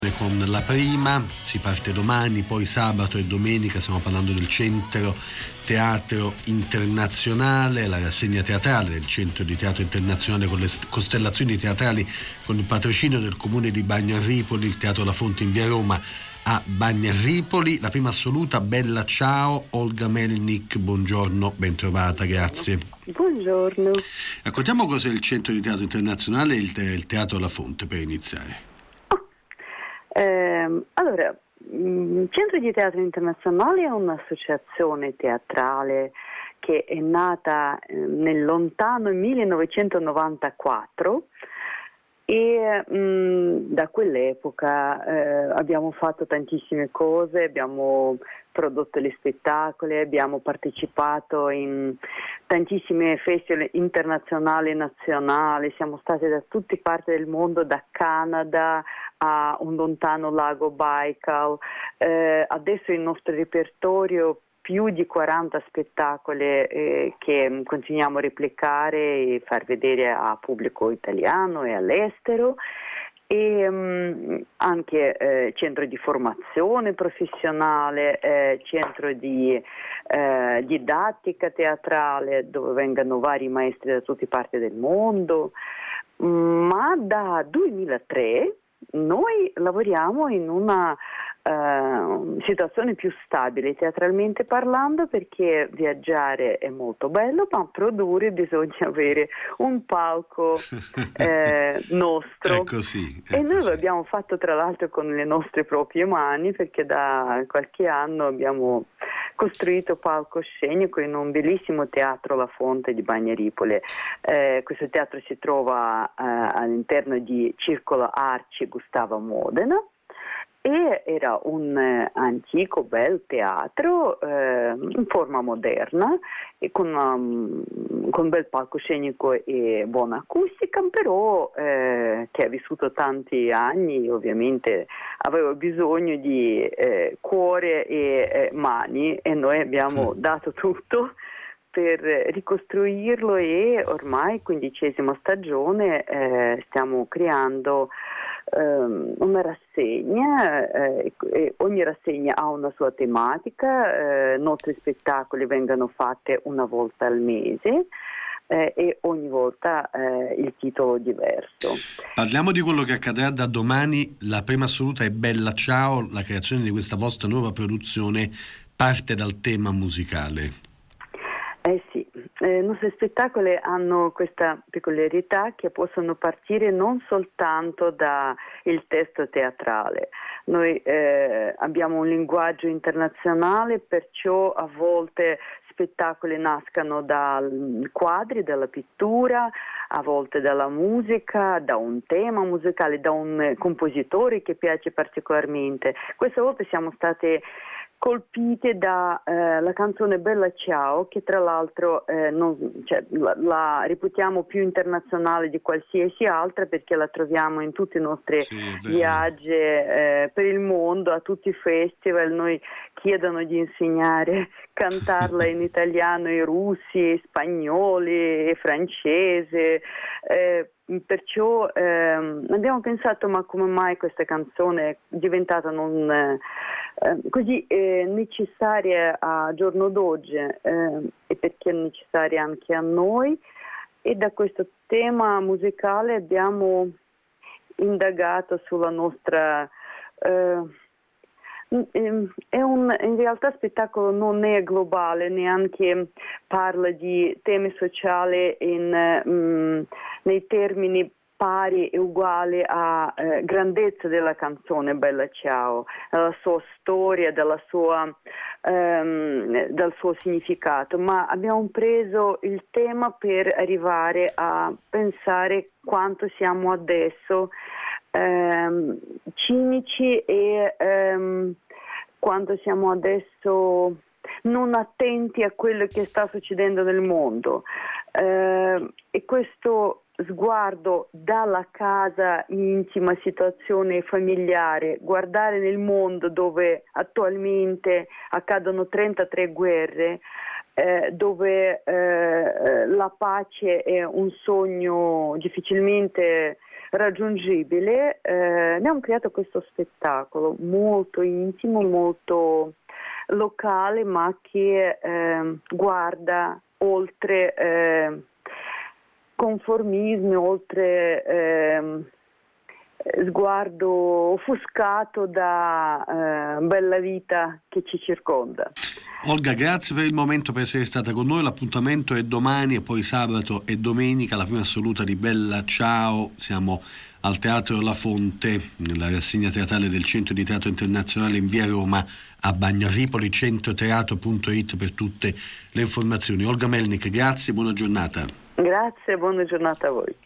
Con la prima si parte domani, poi sabato e domenica stiamo parlando del Centro Teatro Internazionale, la rassegna teatrale del Centro di Teatro Internazionale con le costellazioni teatrali, con il patrocinio del Comune di Bagnarripoli, il Teatro La Fonte in via Roma a Bagnarripoli. La prima assoluta, Bella ciao, Olga Melnik, buongiorno, ben trovata, grazie. Buongiorno. Raccontiamo cos'è il Centro di Teatro Internazionale e il Teatro La Fonte per iniziare. Allora, il Centro di Teatro Internazionale è un'associazione teatrale che è nata nel lontano 1994 e da quell'epoca abbiamo fatto tantissime cose, abbiamo prodotto gli spettacoli, abbiamo partecipato in tantissime festival internazionali e nazionali, siamo stati da tutte parti del mondo, da Canada a un lontano lago Baikal. Adesso il nostro repertorio più di 40 spettacoli che continuiamo a replicare e far vedere a pubblico italiano e all'estero, e anche centro di formazione professionale, centro di didattica teatrale dove vengono vari maestri da tutte parti del mondo, ma da 2003 noi lavoriamo in una situazione più stabile teatralmente parlando, perché viaggiare è molto bello, ma produrre bisogna avere un palco nostro. È così. E noi lo abbiamo fatto tra l'altro con le nostre proprie mani, perché da qualche anno abbiamo costruito palcoscenico in un bellissimo teatro La Fonte di Bagnaripoli. Questo teatro si trova all'interno di Circolo Arci Gustavo Modena e era un antico bel teatro in forma moderna e con un bel palcoscenico e buona acustica, però che ha vissuto tanti anni, ovviamente aveva bisogno di cuore e mani, e noi abbiamo dato tutto per ricostruirlo, e ormai 15ª stagione stiamo creando una rassegna, e ogni rassegna ha una sua tematica. I nostri spettacoli vengono fatti una volta al mese e ogni volta il titolo diverso. Parliamo di quello che accadrà da domani. La prima assoluta è Bella ciao, la creazione di questa vostra nuova produzione parte dal tema musicale. Sì, i nostri spettacoli hanno questa peculiarità che possono partire non soltanto dal testo teatrale. Noi abbiamo un linguaggio internazionale, perciò a volte spettacoli nascono dai quadri, dalla pittura, a volte dalla musica, da un tema musicale, da un compositore che piace particolarmente. Questa volta siamo state colpite da la canzone Bella ciao, che tra l'altro la reputiamo più internazionale di qualsiasi altra, perché la troviamo in tutti i nostri viaggi per il mondo, a tutti i festival. Noi chiedono di insegnare cantarla in italiano ai russi, spagnoli e francesi, perciò abbiamo pensato, ma come mai questa canzone è diventata non così necessaria a giorno d'oggi, e perché è necessaria anche a noi, e da questo tema musicale abbiamo indagato sulla nostra in realtà spettacolo non è globale, neanche parla di temi sociali nei termini pari e uguali a grandezza della canzone Bella ciao, la sua storia, dal suo significato, ma abbiamo preso il tema per arrivare a pensare quanto siamo adesso cinici e quanto siamo adesso non attenti a quello che sta succedendo nel mondo, e questo sguardo dalla casa intima, situazione familiare, guardare nel mondo dove attualmente accadono 33 guerre, dove la pace è un sogno difficilmente raggiungibile, abbiamo creato questo spettacolo molto intimo, molto locale, ma che guarda oltre conformismi, oltre sguardo offuscato da bella vita che ci circonda. Olga, grazie per il momento, per essere stata con noi. L'appuntamento è domani e poi sabato e domenica, la prima assoluta di Bella Ciao. Siamo al Teatro La Fonte, nella rassegna teatrale del Centro di Teatro Internazionale in via Roma a Bagnaripoli, centroteatro.it per tutte le informazioni. Olga Melnik, grazie e buona giornata. Grazie, buona giornata a voi.